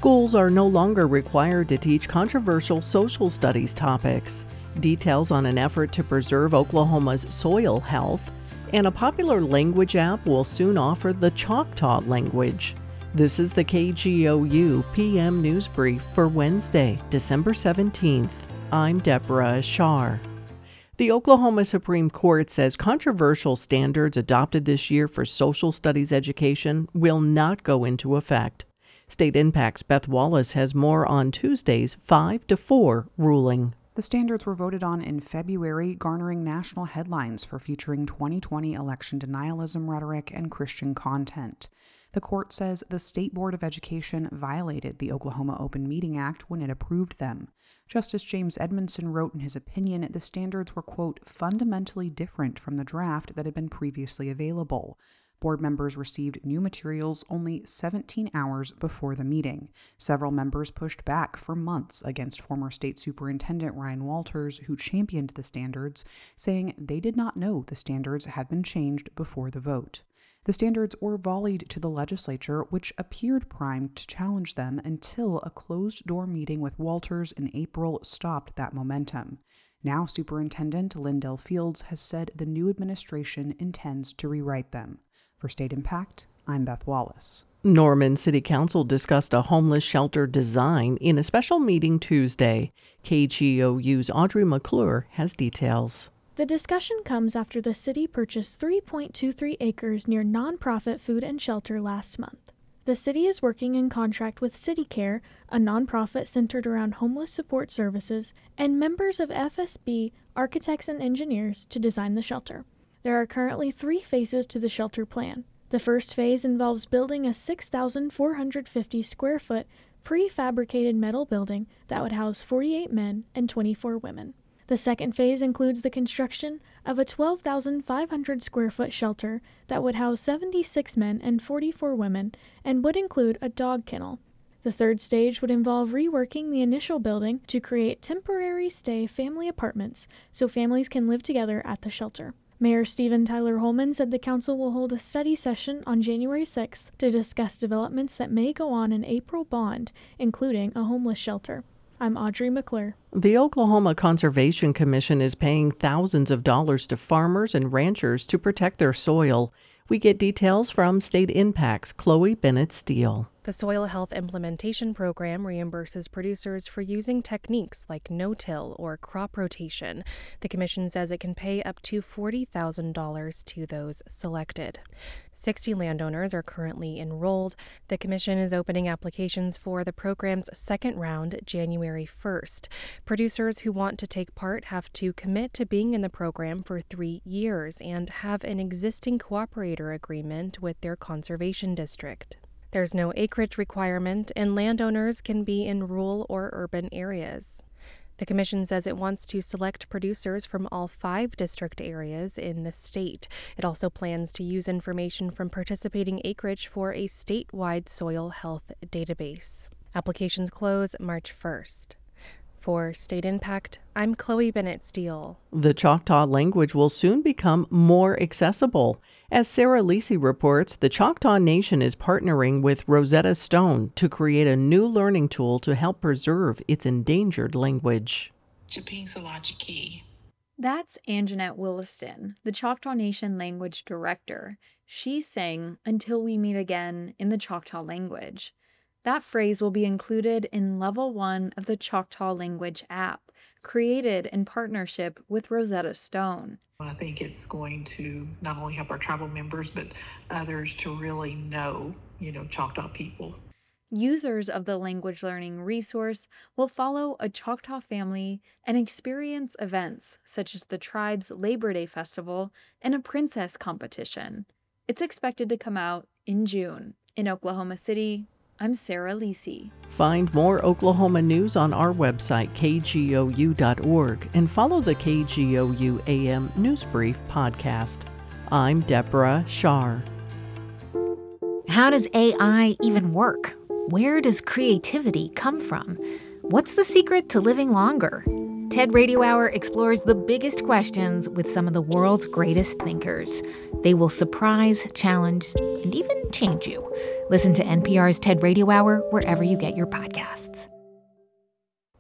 Schools are no longer required to teach controversial social studies topics. Details on an effort to preserve Oklahoma's soil health, and a popular language app will soon offer the Choctaw language. This is the KGOU PM News Brief for Wednesday, December 17th. I'm Deborah Ashar. The Oklahoma Supreme Court says controversial standards adopted this year for social studies education will not go into effect. State Impact's Beth Wallace has more on Tuesday's 5-4 ruling. The standards were voted on in February, garnering national headlines for featuring 2020 election denialism rhetoric and Christian content. The court says the State Board of Education violated the Oklahoma Open Meeting Act when it approved them. Justice James Edmondson wrote in his opinion the standards were, quote, fundamentally different from the draft that had been previously available. Board members received new materials only 17 hours before the meeting. Several members pushed back for months against former State Superintendent Ryan Walters, who championed the standards, saying they did not know the standards had been changed before the vote. The standards were volleyed to the legislature, which appeared primed to challenge them until a closed-door meeting with Walters in April stopped that momentum. Now Superintendent Lindell Fields has said the new administration intends to rewrite them. For State Impact, I'm Beth Wallace. Norman City Council discussed a homeless shelter design in a special meeting Tuesday. KGOU's Audrey McClure has details. The discussion comes after the city purchased 3.23 acres near nonprofit food and shelter last month. The city is working in contract with CityCare, a nonprofit centered around homeless support services, and members of FSB, architects and engineers, to design the shelter. There are currently 3 phases to the shelter plan. The first phase involves building a 6,450 square foot prefabricated metal building that would house 48 men and 24 women. The second phase includes the construction of a 12,500 square foot shelter that would house 76 men and 44 women and would include a dog kennel. The third stage would involve reworking the initial building to create temporary stay family apartments so families can live together at the shelter. Mayor Stephen Tyler Holman said the council will hold a study session on January 6th to discuss developments that may go on in April Bond, including a homeless shelter. I'm Audrey McClure. The Oklahoma Conservation Commission is paying thousands of dollars to farmers and ranchers to protect their soil. We get details from State Impact's Chloe Bennett Steele. The Soil Health Implementation Program reimburses producers for using techniques like no-till or crop rotation. The commission says it can pay up to $40,000 to those selected. 60 landowners are currently enrolled. The commission is opening applications for the program's second round January 1st. Producers who want to take part have to commit to being in the program for 3 years and have an existing cooperator agreement with their conservation district. There's no acreage requirement, and landowners can be in rural or urban areas. The commission says it wants to select producers from all 5 district areas in the state. It also plans to use information from participating acreage for a statewide soil health database. Applications close March 1st. For State Impact, I'm Chloe Bennett Steele. The Choctaw language will soon become more accessible. As Sarah Lisi reports, the Choctaw Nation is partnering with Rosetta Stone to create a new learning tool to help preserve its endangered language. That's Anjanette Williston, the Choctaw Nation language director. She sang "Until We Meet Again" in the Choctaw language. That phrase will be included in Level 1 of the Choctaw Language app, created in partnership with Rosetta Stone. I think it's going to not only help our tribal members, but others to really know, Choctaw people. Users of the language learning resource will follow a Choctaw family and experience events such as the tribe's Labor Day Festival and a princess competition. It's expected to come out in June. In Oklahoma City, I'm Sarah Lisi. Find more Oklahoma news on our website, kgou.org, and follow the KGOU AM News Brief podcast. I'm Deborah Shar. How does AI even work? Where does creativity come from? What's the secret to living longer? TED Radio Hour explores the biggest questions with some of the world's greatest thinkers. They will surprise, challenge, and even change you. Listen to NPR's TED Radio Hour wherever you get your podcasts.